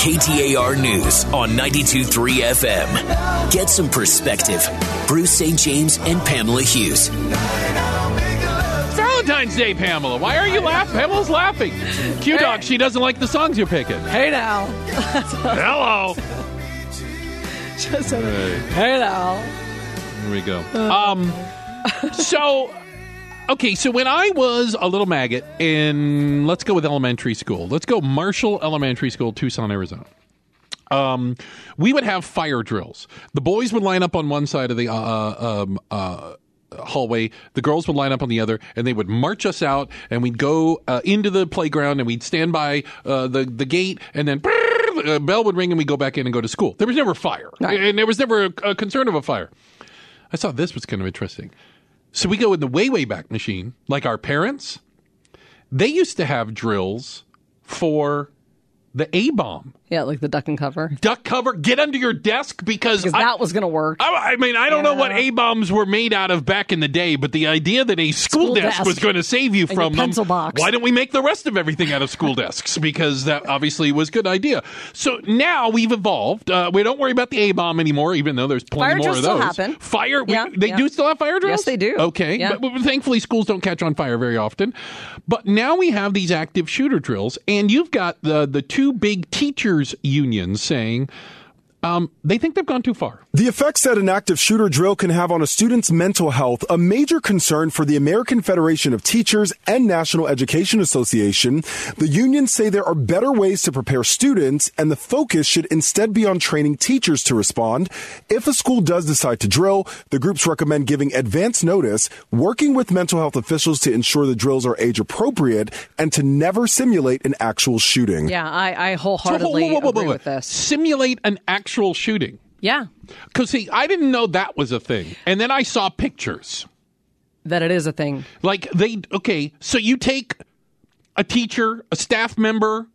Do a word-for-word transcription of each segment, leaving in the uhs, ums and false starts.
K T A R News on ninety-two point three F M. Get some perspective. Bruce Saint James and Pamela Hughes. Valentine's Day, Pamela. Why are you laughing? Pamela's laughing. Q-Dog, she doesn't like the songs you're picking. Hey now. Hello. Just hey. hey now. Here we go. Um, so, okay, so when I was a little maggot in, let's go with elementary school. Let's go Marshall Elementary School, Tucson, Arizona. Um, we would have fire drills. The boys would line up on one side of the uh, um, uh, hallway. The girls would line up on the other, and they would march us out, and we'd go uh, into the playground, and we'd stand by uh, the, the gate, and then a bell would ring, and we'd go back in and go to school. There was never fire, right. And there was never a, a concern of a fire. I thought this was kind of interesting. So we go in the way, way back machine, like our parents. They used to have drills for the A-bomb. Yeah, like the duck and cover. Duck cover, get under your desk because... Because I, that was going to work. I, I mean, I don't yeah. know what A-bombs were made out of back in the day, but the idea that a school, school desk, desk was going to save you and from them... pencil box. Why don't we make the rest of everything out of school desks? Because that obviously was a good idea. So now we've evolved. Uh, we don't worry about the A-bomb anymore, even though there's plenty fire more of those. Fire drills still happen. Fire? Yeah, we, they yeah. do still have fire drills? Yes, they do. Okay. Yeah. But, but thankfully, schools don't catch on fire very often. But now we have these active shooter drills, and you've got the, the two big teachers unions saying um, they think they've gone too far. The effects that an active shooter drill can have on a student's mental health, a major concern for the American Federation of Teachers and National Education Association. The unions say there are better ways to prepare students, and the focus should instead be on training teachers to respond. If a school does decide to drill, the groups recommend giving advance notice, working with mental health officials to ensure the drills are age appropriate, and to never simulate an actual shooting. Yeah, I, I wholeheartedly so, whoa, whoa, whoa, agree whoa, whoa. with this. Simulate an actual shooting. Yeah. Because, see, I didn't know that was a thing. And then I saw pictures. That it is a thing. Like, they, okay, so you take a teacher, a staff member,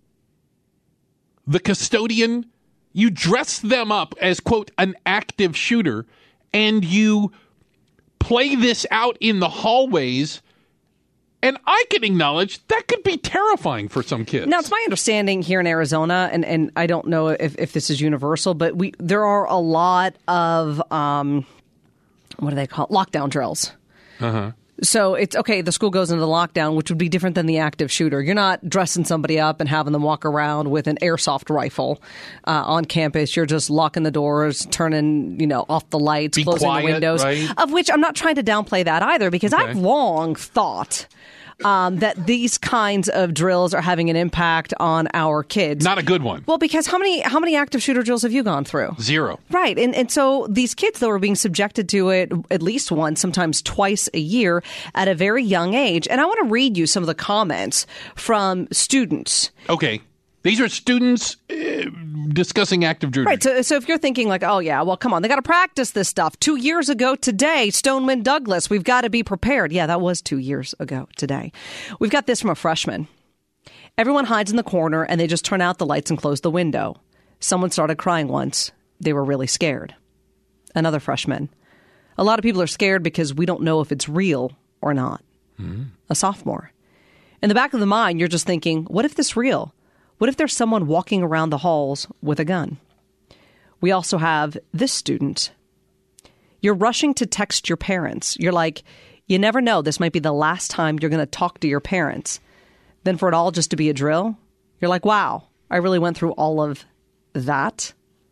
the custodian, you dress them up as, quote, an active shooter, and you play this out in the hallways. And I can acknowledge that could be terrifying for some kids. Now, it's my understanding here in Arizona, and, and I don't know if, if this is universal, but we there are a lot of, um, what do they call it, lockdown drills. Uh-huh. So it's, okay, the school goes into lockdown, which would be different than the active shooter. You're not dressing somebody up and having them walk around with an airsoft rifle uh, on campus. You're just locking the doors, turning, you know, off the lights, be closing quiet, the windows. Right? Of which I'm not trying to downplay that either, because okay. I've long thought Um, that these kinds of drills are having an impact on our kids. Not a good one. Well, because how many how many active shooter drills have you gone through? Zero. Right. And and so these kids, though, are being subjected to it at least once, sometimes twice a year at a very young age. And I want to read you some of the comments from students. Okay. These are students uh, discussing active shooter. Right. So, so if you're thinking like, oh, yeah, well, come on, they got to practice this stuff. Two years ago today, Stoneman Douglas, we've got to be prepared. Yeah, that was two years ago today. We've got this from a freshman. Everyone hides in the corner and they just turn out the lights and close the window. Someone started crying once. They were really scared. Another freshman. A lot of people are scared because we don't know if it's real or not. Mm-hmm. A sophomore. In the back of the mind, you're just thinking, what if this is real? What if there's someone walking around the halls with a gun? We also have this student. You're rushing to text your parents. You're like, you never know. This might be the last time you're going to talk to your parents. Then for it all just to be a drill, you're like, wow, I really went through all of that.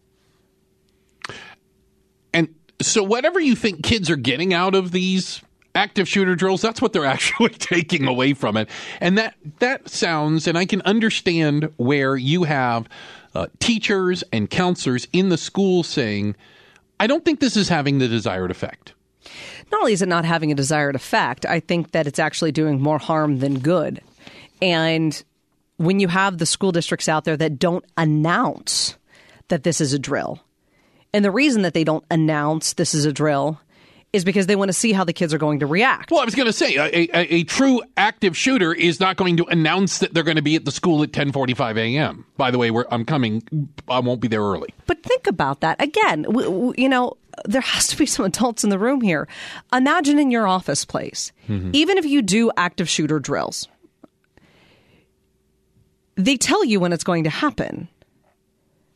And so whatever you think kids are getting out of these active shooter drills, that's what they're actually taking away from it. And that that sounds, and I can understand where you have uh, teachers and counselors in the school saying, I don't think this is having the desired effect. Not only is it not having a desired effect, I think that it's actually doing more harm than good. And when you have the school districts out there that don't announce that this is a drill, and the reason that they don't announce this is a drill is because they want to see how the kids are going to react. Well, I was going to say, a, a, a true active shooter is not going to announce that they're going to be at the school at ten forty-five a.m. By the way, we're, I'm coming. I won't be there early. But think about that. Again, w- w- you know, there has to be some adults in the room here. Imagine in your office place, mm-hmm. even if you do active shooter drills, they tell you when it's going to happen.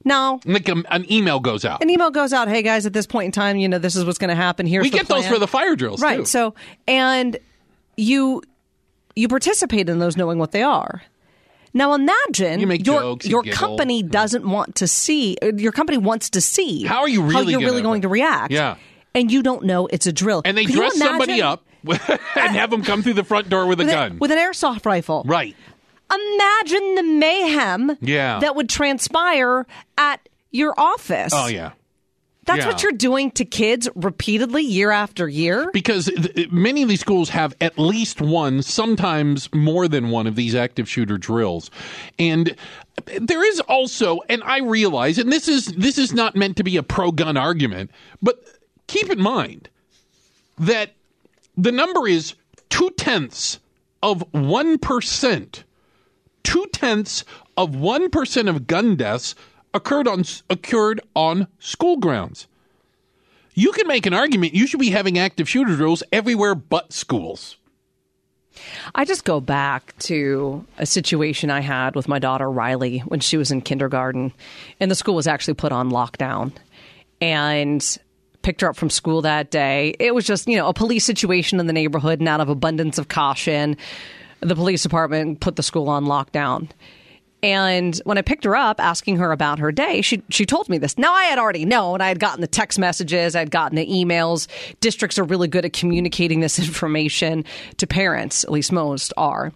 No. Like a, an email goes out. An email goes out, hey, guys, at this point in time, you know, this is what's going to happen. Here's we the get plan. those for the fire drills, right. too. So, and you you participate in those knowing what they are. Now, imagine you make your, jokes, you your giggle. company doesn't want to see, your company wants to see how are you really how you're gonna, really going to react. Yeah. And you don't know it's a drill. And they Can dress you imagine, somebody up and have them come through the front door with a with gun. A, with an airsoft rifle. Right. Imagine the mayhem yeah. that would transpire at your office. Oh, yeah. That's yeah. what you're doing to kids repeatedly year after year? Because th- many of these schools have at least one, sometimes more than one of these active shooter drills. And there is also, and I realize, and this is this is not meant to be a pro-gun argument, but keep in mind that the number is two-tenths of one percent. Two-tenths of one percent of gun deaths occurred on occurred on school grounds. You can make an argument you should be having active shooter drills everywhere but schools. I just go back to a situation I had with my daughter Riley when she was in kindergarten, and the school was actually put on lockdown. And picked her up from school that day. It was just, you know, a police situation in the neighborhood, and out of abundance of caution, the police department put the school on lockdown. And when I picked her up, asking her about her day, she she told me this. Now, I had already known. I had gotten the text messages. I had gotten the emails. Districts are really good at communicating this information to parents, at least most are.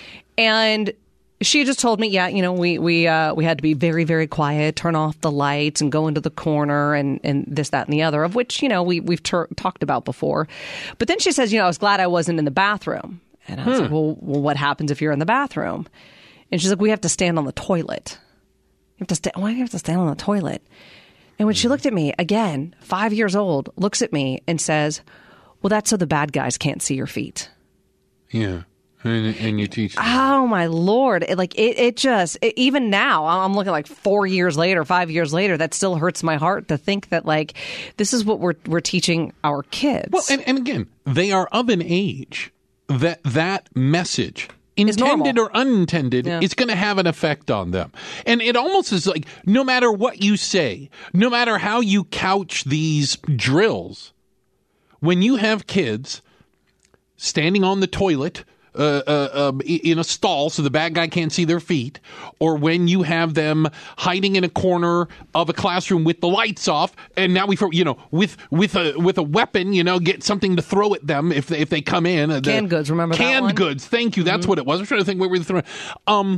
And she just told me, yeah, you know, we we uh, we had to be very, very quiet, turn off the lights and go into the corner and, and this, that, and the other, of which, you know, we, we've ter- talked about before. But then she says, you know, I was glad I wasn't in the bathroom. And I was hmm. like, well, well, what happens if you're in the bathroom? And she's like, we have to stand on the toilet. You have to sta- Why do you have to stand on the toilet? And when she looked at me, again, five years old, looks at me and says, well, that's so the bad guys can't see your feet. Yeah. And, and you teach them. Oh, my Lord. It, like, it, it just, it, even now, I'm looking like four years later, five years later, that still hurts my heart to think that, like, this is what we're we're teaching our kids. Well, and, and again, they are of an age that that message, intended or unintended, yeah. it's going to have an effect on them. And it almost is like, no matter what you say, no matter how you couch these drills, when you have kids standing on the toilet uh, uh, uh, in a stall so the bad guy can't see their feet, or when you have them hiding in a corner of a classroom with the lights off, and now we, you know, with with a with a weapon, you know, get something to throw at them if they, if they come in. Canned the, goods, remember canned that one? Canned goods, thank you. That's mm-hmm. what it was. I'm trying to think what we were throwing. Um,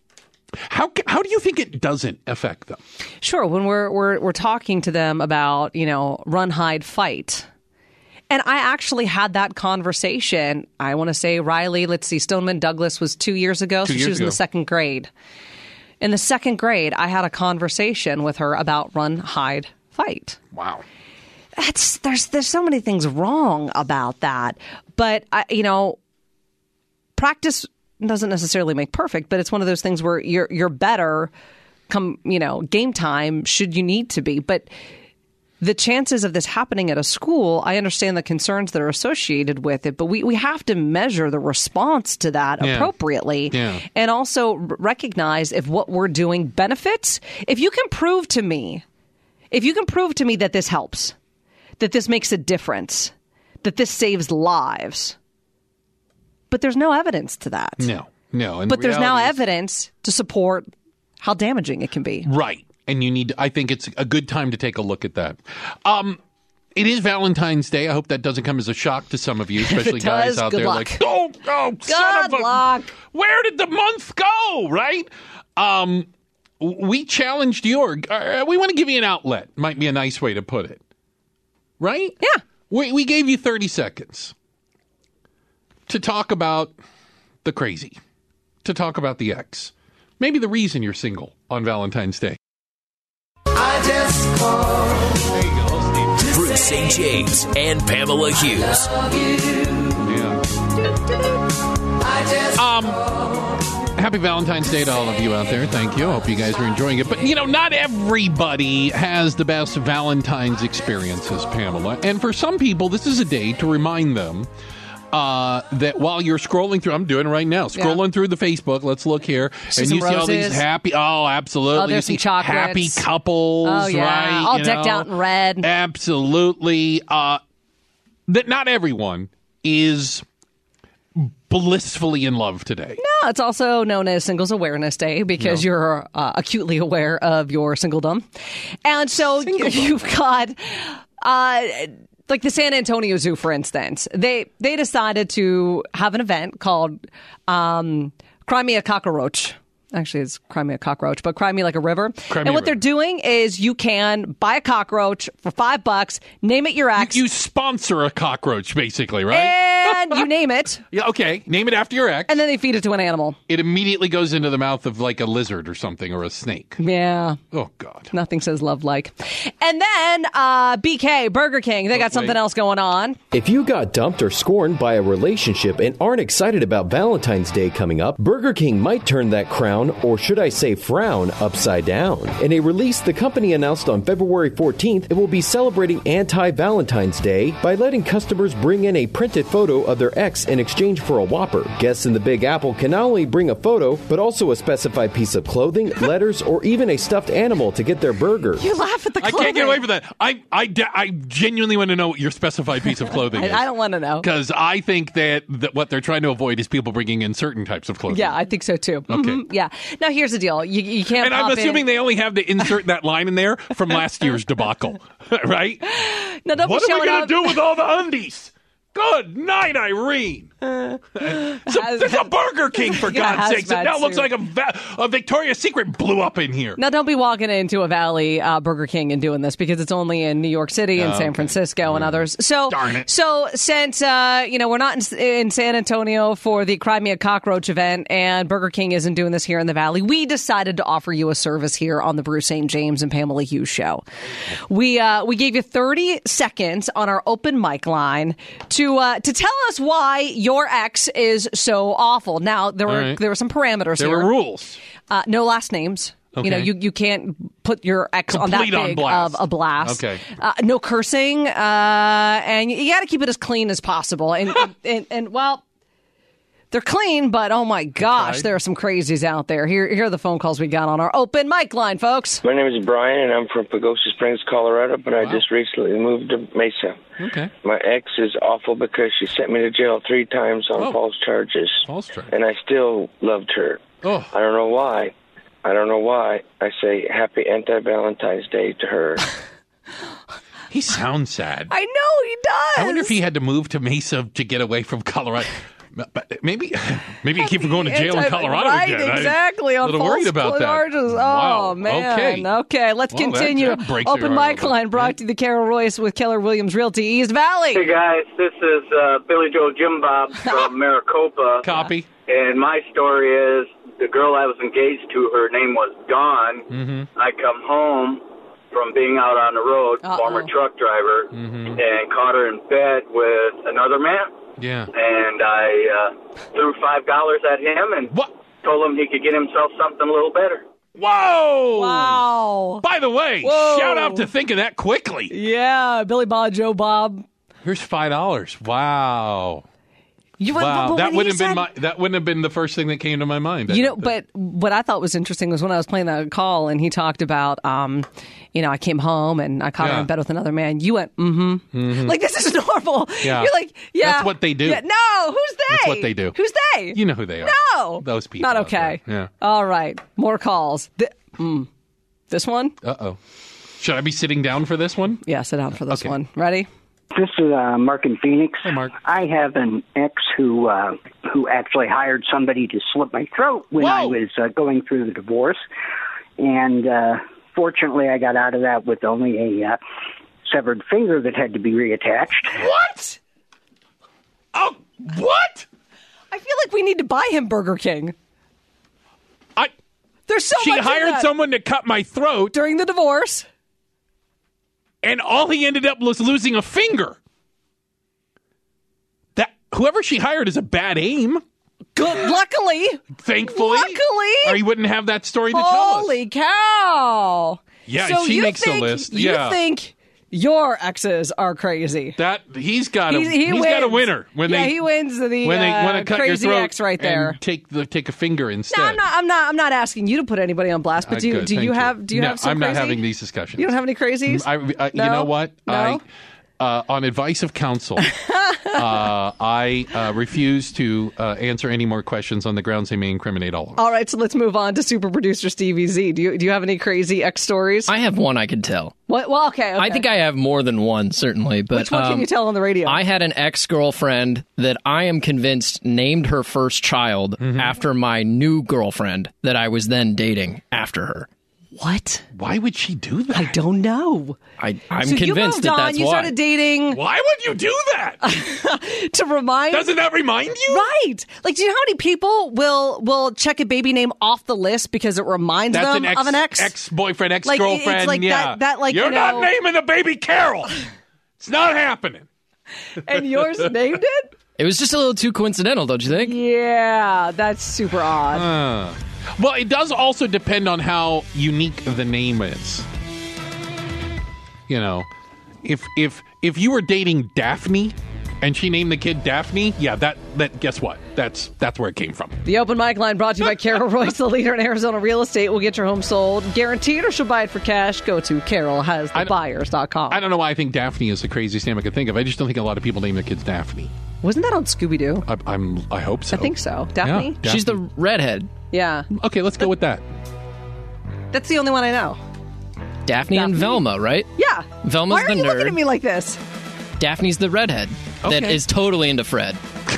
how how do you think it doesn't affect them? Sure, when we're we're we're talking to them about, you know, run, hide, fight. And I actually had that conversation. I want to say Riley, let's see, Stoneman Douglas was two years ago. Two so years she was ago. in the second grade. In the second grade, I had a conversation with her about run, hide, fight. Wow. That's there's there's so many things wrong about that. But, I, you know, practice doesn't necessarily make perfect, but it's one of those things where you're you're better come, you know, game time should you need to be. But the chances of this happening at a school, I understand the concerns that are associated with it, but we, we have to measure the response to that yeah. appropriately yeah. and also recognize if what we're doing benefits. If you can prove to me, if you can prove to me that this helps, that this makes a difference, that this saves lives, but there's no evidence to that. No, no. But there's now is- evidence to support how damaging it can be. Right. And you need to, I think it's a good time to take a look at that. Um, it is Valentine's Day. I hope that doesn't come as a shock to some of you, especially guys does, out good there luck. like, oh, oh, son of Good a, luck. where did the month go, right? Um, we challenged your, uh, we want to give you an outlet, might be a nice way to put it, right? Yeah. We, we gave you thirty seconds to talk about the crazy, to talk about the ex, maybe the reason you're single on Valentine's Day. I just called. There you go, Steve. Bruce Saint James and Pamela Hughes. Yeah. I just Um, happy Valentine's Day to all of you out there. Thank you. I hope you guys are enjoying it. But, you know, not everybody has the best Valentine's experiences, Pamela. And for some people, this is a day to remind them uh, that while you're scrolling through, I'm doing it right now, scrolling Yeah. through the Facebook, let's look here, See and some you see all these roses. happy, oh, absolutely. Oh, there's you see some chocolates. happy couples, Oh, yeah. right? All you decked know? out in red. Absolutely. Uh, that not everyone is blissfully in love today. No, it's also known as Singles Awareness Day because No. you're uh, acutely aware of your singledom. And so you've got, uh, like the San Antonio Zoo, for instance, they, they decided to have an event called um, Cry Me a Cockroach. Actually, it's Cry Me a Cockroach, but Cry Me Like a River. Cry Me and a what they're River. doing is you can buy a cockroach for five bucks, name it your ex, You sponsor a cockroach, basically, right? and you name it, Yeah, okay. Name it after your ex. and then they feed it to an animal. It immediately goes into the mouth of like a lizard or something, or a snake. Yeah. Oh, God. Nothing says love like. And then uh, B K, Burger King, they got Oh, something wait. else going on. If you got dumped or scorned by a relationship and aren't excited about Valentine's Day coming up, Burger King might turn that crown, or should I say frown, upside down. In a release the company announced on February fourteenth, it will be celebrating anti-Valentine's Day by letting customers bring in a printed photo of their ex in exchange for a Whopper. Guests in the Big Apple can not only bring a photo, but also a specified piece of clothing, letters, or even a stuffed animal to get their burger. You laugh at the I clothing. can't get away from that. I, I, de- I genuinely want to know what your specified piece of clothing is. I, I don't want to know. Because I think that, that what they're trying to avoid is people bringing in certain types of clothing. Yeah, I think so too. Okay. Mhm, yeah. Now here's the deal. You, you can't. And I'm pop assuming in. they only have to insert that line in there from last year's debacle, right? No, don't What be are we showing going up. to do with all the undies? Good night, Irene. So, there's a Burger King, for Yeah, God's sakes. It hazmat now looks suit. like a, va- a Victoria's Secret blew up in here. Now, don't be walking into a Valley uh, Burger King and doing this because it's only in New York City and Oh, San okay. Francisco and others. So, Darn it. so since uh, you know we're not in, in San Antonio for the Cry Me a Cockroach event, and Burger King isn't doing this here in the Valley, we decided to offer you a service here on the Bruce Saint James and Pamela Hughes show. We uh, we gave you thirty seconds on our open mic line to uh, to tell us why your ex is so awful. Now there All were right. there were some parameters There here. were rules. Uh, no last names. You know, Okay. you, you can't put your ex on that Complete on big blast. of a blast. Okay. Uh, no cursing, uh, and you, you got to keep it as clean as possible. And, and, and, and well, they're clean, but oh my gosh, Okay. there are some crazies out there. Here, here are the phone calls we got on our open mic line, folks. My name is Brian, and I'm from Pagosa Springs, Colorado, but I Wow. just recently moved to Mesa. Okay. My ex is awful because she sent me to jail three times on Oh. false charges, False charges. and I still loved her. Oh. I don't know why. I don't know why. I say happy anti-Valentine's Day to her. He sounds sad. I know he does. I wonder if he had to move to Mesa to get away from Colorado. But maybe, maybe keep from going to jail in Anti- Colorado right, again. I'm exactly. a On little false worried about that. charges. Oh Wow. man. Okay. Okay, let's Well, that- continue. that breaks Open your heart mic a little line bit. brought to you the Carol Royce with Keller Williams Realty East Valley. Hey guys, this is uh, Billy Joe Jim Bob from Maricopa. Copy. And my story is the girl I was engaged to, her name was Dawn. Mm-hmm. I come home from being out on the road, Uh-oh. former truck driver, Mm-hmm. and caught her in bed with another man. Yeah. And I uh, threw five dollars at him and What? told him he could get himself something a little better. Whoa! Wow. By the way, Whoa. shout out to thinking that quickly. Yeah, Billy Bob, Joe Bob. Here's five dollars. Wow. You, but- Wow. but That when wouldn't he have been said- my. That wouldn't have been the first thing that came to my mind. You know, but what I thought was interesting was when I was playing that call and he talked about, um, you know, I came home and I caught her Yeah. in bed with another man. You went, mm-hmm. Like, this is normal. Yeah. You're like, yeah. That's what they do. Yeah, no, who's they? That's what they do. Who's they? you know who they are. No. Those people. Not out okay. there. Yeah. All right. More calls. Th- mm. This one? Uh oh. Should I be sitting down for this one? Yeah, sit down for this Okay. one. Ready? This is uh, Mark in Phoenix. Hey, Mark. I have an ex who uh, who actually hired somebody to slit my throat when I Whoa. was uh, going through the divorce, and uh, fortunately, I got out of that with only a uh, severed finger that had to be reattached. What? Oh, what? I feel like we need to buy him Burger King. I. There's so She much in hired that. someone to cut my throat, during the divorce. and all he ended up was losing a finger. That whoever she hired is a bad aim. Good. Luckily. Thankfully, Luckily. or he wouldn't have that story to Holy tell us. cow. Yeah, So she you makes think, the list. You Yeah. think Your exes are crazy. That he's got a He's- he he's got a wins. winner when Yeah, they he wins the, when they uh, want to cut your crazy throat ex right there. and take the take a finger instead. No, I'm not. I'm not. I'm not asking you to put anybody on blast. But Uh, do you, good, do you thank have do you no, have some I'm crazy? not having these discussions. You don't have any crazies? I, I, No? You know what? No? I, uh, on advice of counsel, uh, I uh, refuse to uh, answer any more questions on the grounds they may incriminate all of us. All right, so let's move on to super producer Stevie Z. Do you do you have any crazy ex stories? I have one I could tell. What? Well, okay, okay. I think I have more than one, certainly. But Which one um, can you tell on the radio? I had an ex-girlfriend that I am convinced named her first child Mm-hmm. after my new girlfriend that I was then dating after her. What? Why would she do that? I don't know. I, I'm so you convinced moved that on. that's You why. started dating Why would you do that? to remind. Doesn't that remind you? Right. Like, do you know how many people will will check a baby name off the list because it reminds That's them an ex, of an ex? ex-boyfriend, Like, it's ex-girlfriend. like yeah. that- that, like, You're you not know- naming the baby Carol. It's not happening. And yours named it? It was just a little too coincidental, don't you think? Yeah, that's super odd. Uh, well, it does also depend on how unique the name is. You know, if if if you were dating Daphne and she named the kid Daphne, yeah, that that guess what? That's that's where it came from. The open mic line brought to you by Carol Royce, the leader in Arizona real estate. Will get your home sold guaranteed, or she'll buy it for cash. Go to carol has the buyers dot com. I don't know why I think Daphne is the craziest name I could think of. I just don't think a lot of people name their kids Daphne. Wasn't that on Scooby Doo? I, I'm. I hope so. I think so. Daphne? Yeah, She's the Daphne. redhead. Yeah. Okay, let's go with that. That's the only one I know. Daphne, and Daphne? Velma, right? Yeah. Velma's Why are the you nerd. looking at me like this? Daphne's the redhead that Okay. is totally into Fred.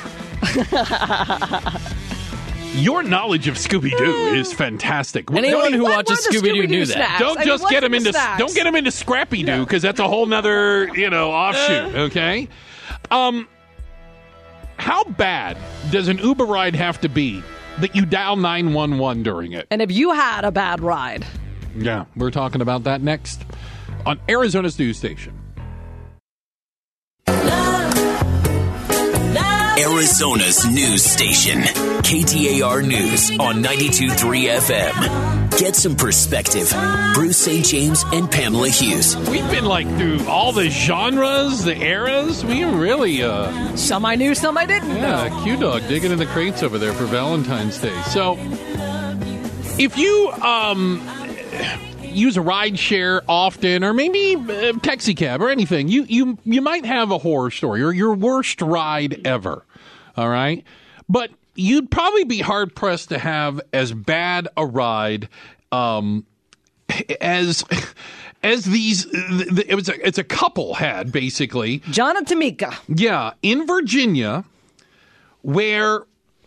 Your knowledge of Scooby Doo is fantastic. Anyone who What watches were the Scooby Doo Scooby-Doo knew that. snacks? Don't I mean, just what's get him the into snacks? don't get him into Scrappy Doo because that's a whole nother you know offshoot. Okay, um, how bad does an Uber ride have to be that you dial nine one one during it? And if you had a bad ride, Yeah, we're talking about that next on Arizona's news station. Arizona's news station. K T A R News on ninety-two point three F M. Get some perspective. Bruce Saint James and Pamela Hughes. We've been like through all the genres, the eras. We really, uh, some I knew, some I didn't yeah, know. Q Dog digging in the crates over there for Valentine's Day. So, if you um use a ride share often, or maybe a taxi cab or anything, you you you might have a horror story or your worst ride ever. All right, but you'd probably be hard pressed to have as bad a ride um, as as these. It was a, it's a couple had basically. John and Tamika. Yeah, in Virginia, where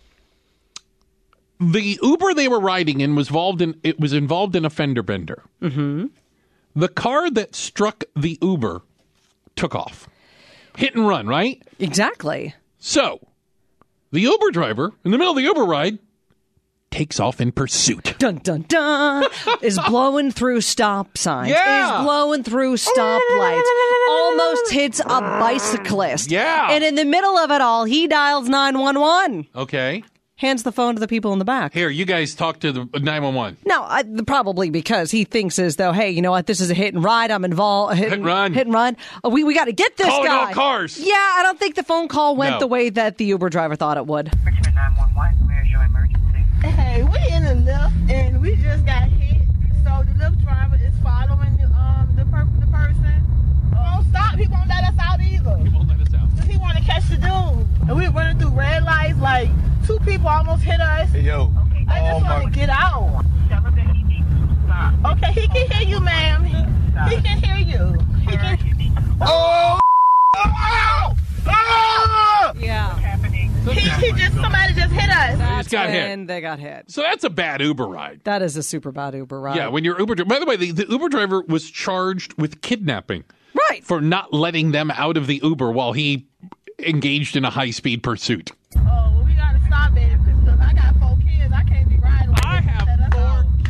the Uber they were riding in was involved in it was involved in a fender bender. Mm-hmm. The car that struck the Uber took off, hit and run. Right? Exactly. So, the Uber driver, in the middle of the Uber ride, takes off in pursuit. Dun, dun, dun. Is blowing through stop signs. Yeah. Is blowing through stop lights. Almost hits a bicyclist. Yeah. And in the middle of it all, he dials nine one one. Okay. Hands the phone to the people in the back. Here, you guys talk to the nine one one. No, I, probably because he thinks as though, hey, you know what? This is a hit and ride. I'm involved. Hit, Hit and run. Hit and run. Uh, we we got to get this Calling guy. all cars. Yeah, I don't think the phone call went No. the way that the Uber driver thought it would. Richmond nine one one, where's your emergency? Hey, we in the lift and we just got hit. So the lift driver is following the um the, per- the person. Oh, stop! He won't let us out either. He won't let us out. He want to catch the dude, and we running through red lights. Like two people almost hit us. Hey, yo. Okay, I just Oh, want my- to get out. Tell him that he needs to stop. Okay, he can hear you, ma'am. He, he can hear you. He can. Oh! Oh! Oh! Yeah. He, he just somebody just hit us. That's got when hit. they got hit. So that's a bad Uber ride. That is a super bad Uber ride. Yeah, when you're Uber. By the way, the, the Uber driver was charged with kidnapping. Right. For not letting them out of the Uber while he engaged in a high speed pursuit. Oh, well, we gotta stop, baby. Because I got four kids. I can't be riding. Like I this. have Let us four out. kids. Right. Let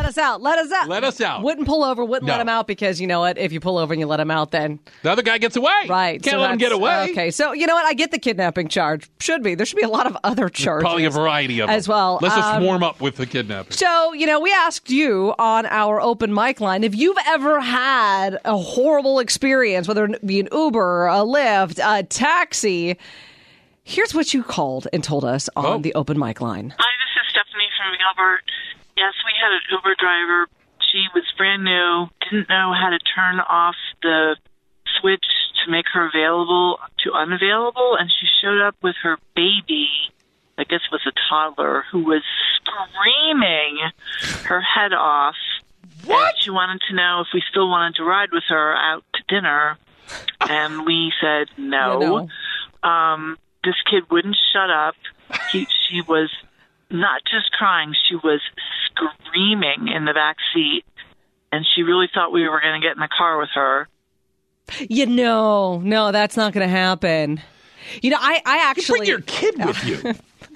us out. Let us out. Let us out. Wouldn't pull over, wouldn't No. let him out because, you know what, if you pull over and you let him out, then... The other guy gets away. Right. Can't so let him get that's- away. Okay, so you know what? I get the kidnapping charge. Should be. There should be a lot of other charges. Probably a variety of them. as well. Let's just Um, warm up with the kidnapping. So, you know, we asked you on our open mic line if you've ever had a horrible experience, whether it be an Uber, a Lyft, a taxi. Here's what you called and told us on Oh. the open mic line. Hi, this is Stephanie from Gilbert. Yes, we had an Uber driver. She was brand new, didn't know how to turn off the switch to make her available to unavailable, and she showed up with her baby, I guess it was a toddler, who was screaming her head off. What? And she wanted to know if we still wanted to ride with her out to dinner, and we said no. Yeah, Um, this kid wouldn't shut up. He, she was not just crying, she was screaming in the back seat, and she really thought we were going to get in the car with her. You know, no, that's not going to happen. You know, I, I actually... Bring your kid with you.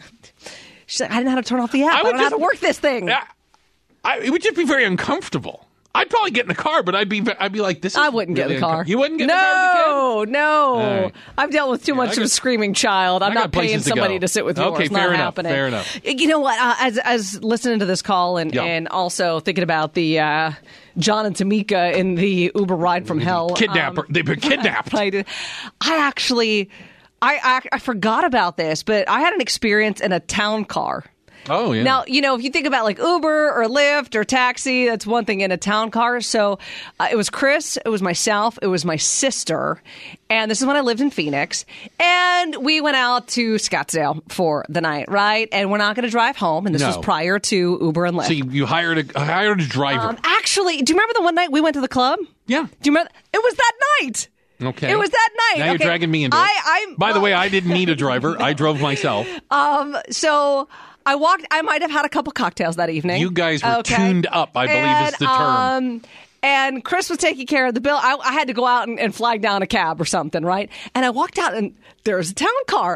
She's like, I didn't know how to turn off the app. I, would don't know how just- to work this thing. I, I, it would just be very uncomfortable. I'd probably get in the car, but I'd be I'd be like, this is I wouldn't really get in the car. uncom- You wouldn't get no, in the car with the kid? No, All right. I've dealt with too much I of got- a screaming child. I'm I not got paying places to somebody go. to sit with yours. Okay, Not fair enough, happening. fair enough. You know what? Uh, as as listening to this call and, Yeah. and also thinking about the uh, John and Tamika in the Uber ride from hell. Kidnapper. um, They've been kidnapped. I, did, I actually, I, I I forgot about this, but I had an experience in a town car. Oh, yeah. Now, you know, if you think about like Uber or Lyft or taxi, that's one thing in a town car. So uh, it was Chris, it was myself, it was my sister. And this is when I lived in Phoenix. And we went out to Scottsdale for the night, right? And we're not going to drive home. And this No. was prior to Uber and Lyft. So you, you hired a hired a driver. Um, actually, do you remember the one night we went to the club? Yeah. Do you remember? It was that night. Okay. It was that night. Now you're Okay. dragging me into it. I, I'm, By the well- way, I didn't need a driver. I drove myself. Um, so I walked, I might have had a couple cocktails that evening. You guys were Okay. tuned up, I believe and, is the term. Um, and Chris was taking care of the bill. I, I had to go out and, and flag down a cab or something, right? And I walked out and there was a town car.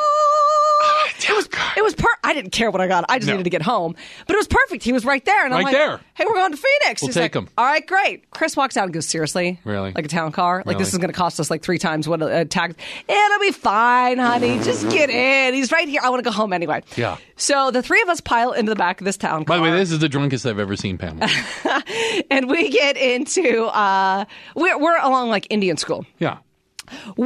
Oh, it was, it was per- I didn't care what I got. I just No. needed to get home. But it was perfect. He was right there. And I'm Right like, there. hey, we're going to Phoenix. We'll He's take like, him. all right, great. Chris walks out and goes, seriously? Really? Like a town car? Like Really? this is going to cost us like three times what a, a tax. It'll be fine, honey. Just get in. He's right here. I want to go home anyway. Yeah. So the three of us pile into the back of this town car. By the way, this is the drunkest I've ever seen Pamela. and we get into, uh, we're, we're along like Indian school. Yeah. Woo, woo,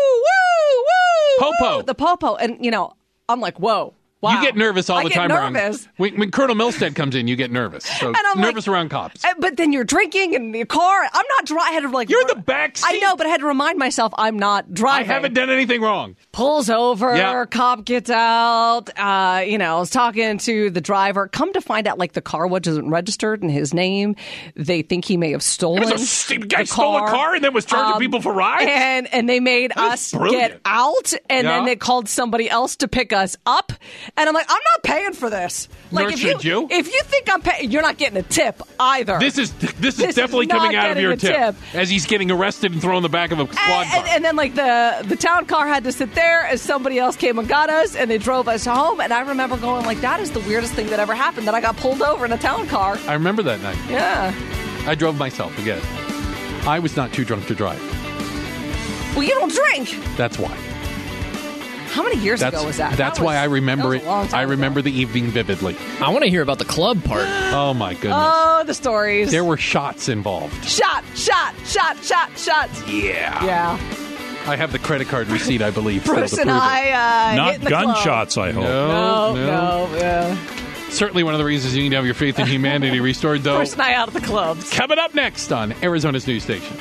woo. Popo. woo. The popo. And, you know, I'm like, whoa. Wow. You get nervous all I the get time nervous. around. When, when Colonel Milstead comes in, you get nervous. So And I'm nervous like- around cops. Uh, But then you're drinking in the car. I'm not driving. I had to like. You're in the back seat. I know, but I had to remind myself I'm not I driving. haven't done anything wrong. Pulls over. Yeah. Cop gets out. Uh, you know, I was talking to the driver. Come to find out, like the car wasn't registered in his name. They think he may have stolen. There's a stupid guy the stole a car and then was charging Um, people for rides? And and they made That is us brilliant. get out, and Yeah. then they called somebody else to pick us up. And I'm like, I'm not paying for this. Like, Nor if should you. If you think I'm paying, you're not getting a tip either. This is this is This is definitely not coming out of getting your a tip, tip. as he's getting arrested and thrown in the back of a squad and, car. and, and then like the the town car had to sit there as somebody else came and got us, and they drove us home. And I remember going like, that is the weirdest thing that ever happened. That I got pulled over in a town car. I remember that night. Yeah. I drove myself again. I was not too drunk to drive. Well, you don't drink. That's why. How many years That's, ago was that? That's That why was- I remember that was it. a long time I ago. remember the evening vividly. I want to hear about the club part. Oh, my goodness. Oh, the stories. There were shots involved. Shot, shot, shot, shot, shots. Yeah. Yeah. I have the credit card receipt, I believe, still Bruce to and prove it. I uh, Not hit the club. gunshots, I hope. No, No, no, yeah. Certainly one of the reasons you need to have your faith in humanity restored, though. Bruce and I out at the clubs. Coming up next on Arizona's news station.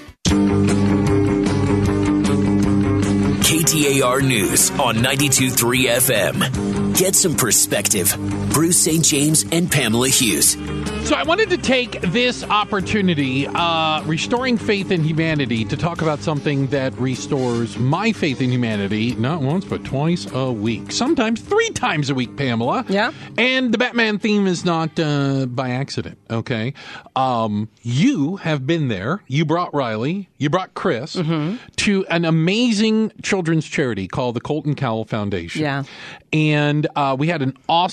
K T A R News on ninety-two point three F M. Get some perspective. Bruce Saint James and Pamela Hughes. So I wanted to take this opportunity, uh, restoring faith in humanity, to talk about something that restores my faith in humanity, not once, but twice a week. Sometimes three times a week, Pamela. Yeah. And the Batman theme is not uh, by accident, okay? Um, you have been there. You brought Riley, you brought Chris Mm-hmm. to an amazing children's charity called the Colton Cowell Foundation. Yeah. And uh, we had an awesome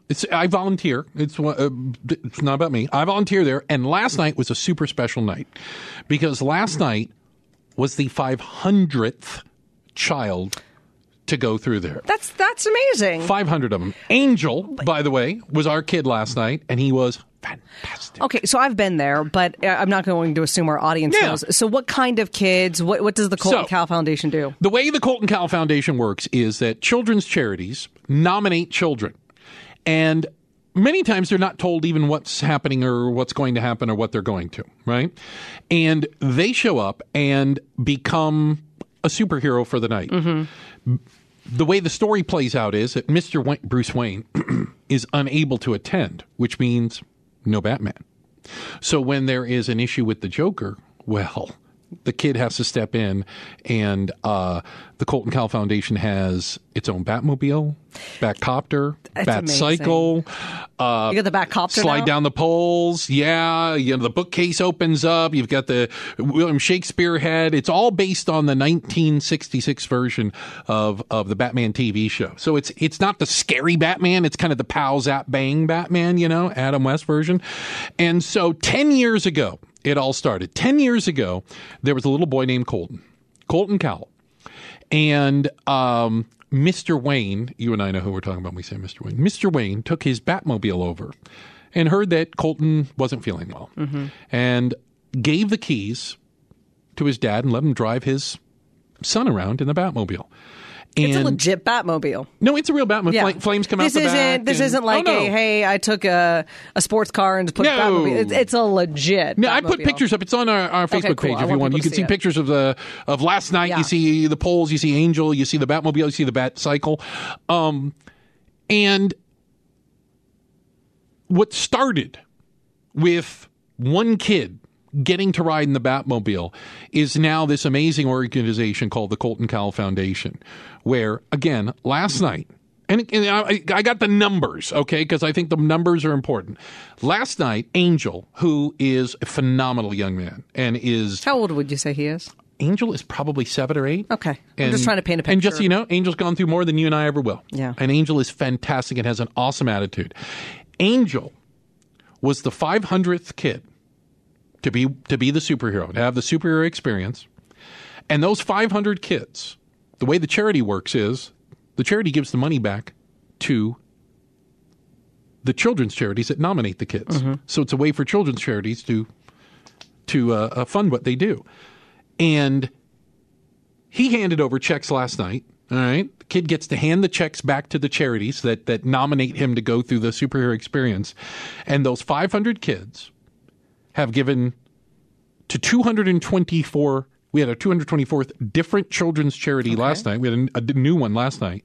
It's I volunteer. It's uh, it's not about me. I volunteer there. And last night was a super special night because last night was the five hundredth child to go through there. That's that's amazing. five hundred of them. Angel, by the way, was our kid last night, and he was fantastic. Okay, so I've been there, but uh, I'm not going to assume our audience Yeah. knows. So what kind of kids, what, what does the Colton So- Cow Foundation do? The way the Colton Cow Foundation works is that children's charities nominate children. And many times they're not told even what's happening or what's going to happen or what they're going to, right? And they show up and become a superhero for the night. The way the story plays out is that Mister Wayne, Bruce Wayne is unable to attend, which means no Batman. So when there is an issue with the Joker, well, the kid has to step in, and uh, the Colton Cow Foundation has its own Batmobile, Batcopter, That's Batcycle. Uh, You got the Batcopter Slide now? down the poles. Yeah, you know, the bookcase opens up. You've got the William Shakespeare head. It's all based on the nineteen sixty-six version of, of the Batman T V show. So it's it's not the scary Batman. It's kind of the pow zap bang Batman, you know, Adam West version. And so ten years ago, it all started. Ten years ago, there was a little boy named Colton, Colton Cowell. And um, Mister Wayne, you and I know who we're talking about when we say Mister Wayne. Mister Wayne took his Batmobile over and heard that Colton wasn't feeling well and gave the keys to his dad and let him drive his son around in the Batmobile. It's a And- legit Batmobile. No, it's a real Batmobile. Yeah. Fla- flames come this out the isn't, back. This and- isn't like oh, no. a, hey, I took a, a sports car and just put No. a Batmobile. It's, it's a legit No, I put Batmobile. pictures up. It's on our, our Okay, Facebook cool. page I if you want want. You people can to see see it. pictures of the of last night. Yeah. You see the poles. You see Angel. You see the Batmobile. You see the Bat Cycle. Um, and what started with one kid getting to ride in the Batmobile is now this amazing organization called the Colton Cowell Foundation, where, again, last night, and, and I, I got the numbers, okay, because I think the numbers are important. Last night, Angel, who is a phenomenal young man and is... How old would you say he is? Angel is probably seven or eight. Okay. I'm And- just trying to paint a picture. And just so you know, Angel's gone through more than you and I ever will. Yeah. And Angel is fantastic and has an awesome attitude. Angel was the five hundredth kid to be to be the superhero, to have the superhero experience. And those five hundred kids, the way the charity works is the charity gives the money back to the children's charities that nominate the kids. Mm-hmm. So it's a way for children's charities to to uh, uh, fund what they do. And he handed over checks last night. All right. The kid gets to hand the checks back to the charities that, that nominate him to go through the superhero experience. And those five hundred kids have given to two hundred twenty-four. We had a two hundred twenty-fourth different children's charity Okay. last night. We had a, a new one last night.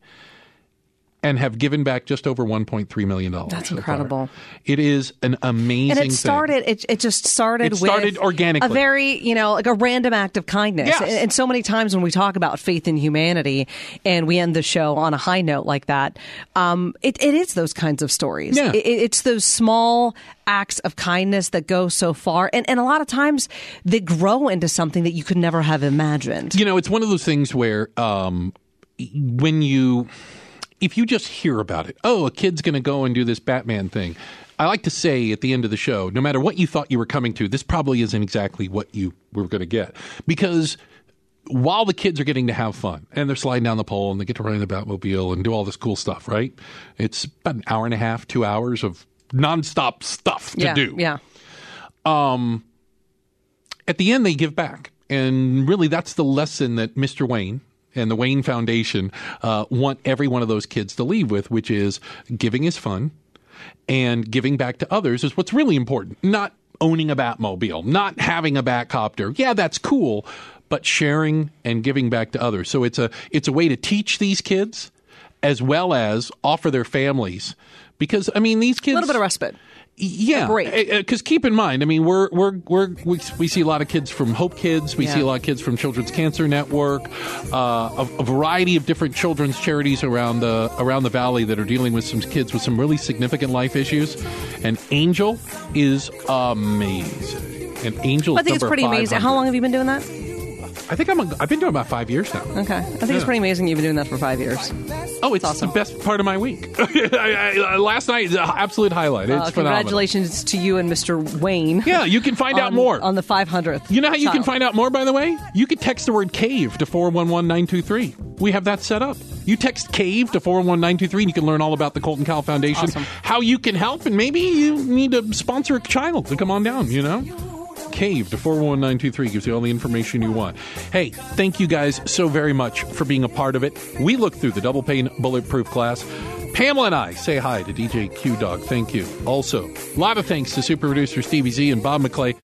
And have given back just over one point three million dollars. That's so far. incredible. It is an amazing And it thing. started. It, it just started. It started with organically. A very, you know, like a random act of kindness. Yes. And, and so many times when we talk about faith in humanity, and we end the show on a high note like that, um, it, it is those kinds of stories. Yeah. It, it's those small acts of kindness that go so far, and and a lot of times they grow into something that you could never have imagined. You know, it's one of those things where um, when you. If you just hear about it, oh, a kid's going to go and do this Batman thing. I like to say at the end of the show, no matter what you thought you were coming to, this probably isn't exactly what you were going to get. Because while the kids are getting to have fun and they're sliding down the pole and they get to ride in the Batmobile and do all this cool stuff, right? It's about an hour and a half, two hours of nonstop stuff to yeah, do. Yeah. Um, at the end, they give back. And really, that's the lesson that Mister Wayne and the Wayne Foundation uh, want every one of those kids to leave with, which is giving is fun and giving back to others is what's really important. Not owning a Batmobile, not having a Batcopter. Yeah, that's cool, but sharing and giving back to others. So it's a it's a way to teach these kids as well as offer their families. Because, I mean, these kids... A little bit of respite. Yeah, because keep in mind, I mean, we're we're we're we, we see a lot of kids from Hope Kids. We Yeah. see a lot of kids from Children's Cancer Network, uh, a, a variety of different children's charities around the around the valley that are dealing with some kids with some really significant life issues. And Angel is amazing. And Angel, I think it's pretty amazing. How long have you been doing that? I think I'm. A, I've been doing it about five years now. Okay, I think Yeah. it's pretty amazing you've been doing that for five years. Oh, it's awesome. the best part of my week. I, I, last night, the absolute highlight. It's Uh, phenomenal. congratulations to you and Mister Wayne. Yeah, you can find on, out more. on the five hundredth. You know how you child. can find out more, by the way? You can text the word CAVE to four one one nine two three. We have that set up. You text CAVE to four one one nine two three and you can learn all about the Colton Cowell Foundation, Awesome. how you can help, and maybe you need to sponsor a child to come on down, you know? CAVE to four one one nine two three gives you all the information you want. Hey, thank you guys so very much for being a part of it. We looked through the double pane bulletproof glass. Pamela and I say hi to D J Q Dog. Thank you. Also, a lot of thanks to super producer Stevie Z and Bob McClay.